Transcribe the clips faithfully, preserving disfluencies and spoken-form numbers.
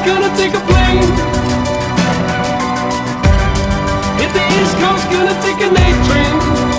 gonna take a plane. Hit the East Coast, gonna take an A train.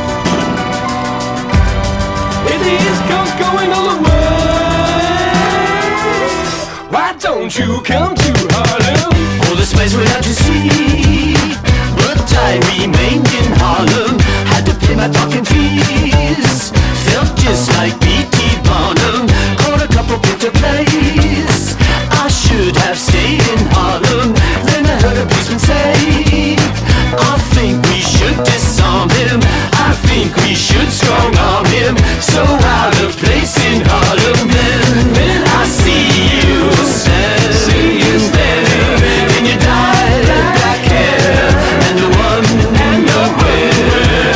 Hit the East Coast, going all the way. Why don't you come to Harlem? All this place without to see, but I remained in Harlem. Had to pay my parking fees. Felt just like P T Barnum. Caught a couple picture plays. I should have stayed in Harlem. Then I heard a policeman say, I think we should disarm him. I think we should strong arm him. So out of place in Harlem. Then, then I see you stand, see you standing in your dyed black hair and the one and nowhere.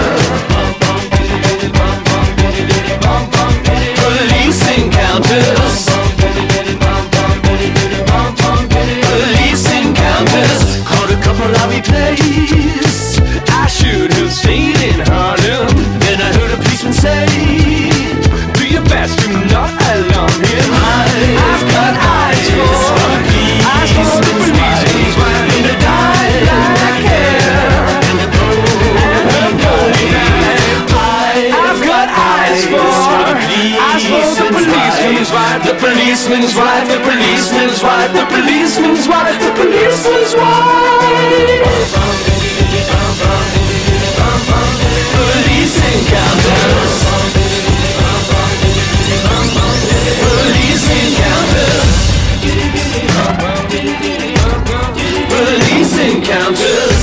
Police encounters. Police encounters. Caught a couple of replays. I should have stayed in Harlem. Then I heard a policeman say, Do your best to not alarm him. I've got eyes for, eyes for the policeman's wife in the dyed black hair and the golden knife. I've got eyes for, eyes for the policeman's wife, the policeman's wife, the policeman's wife, the policeman's wife, the policeman's wife. Police encounters. Police encounters. Police encounters.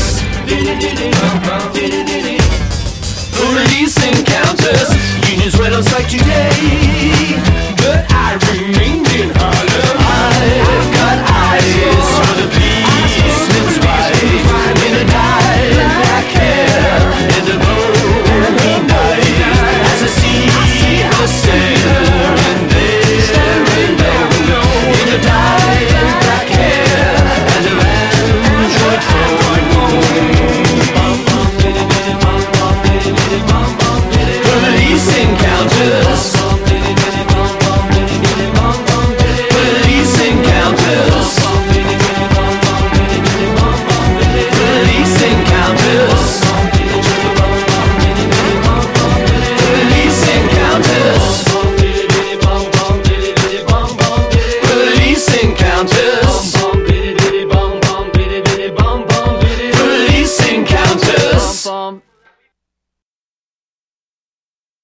Police encounters. Unions went on strike today.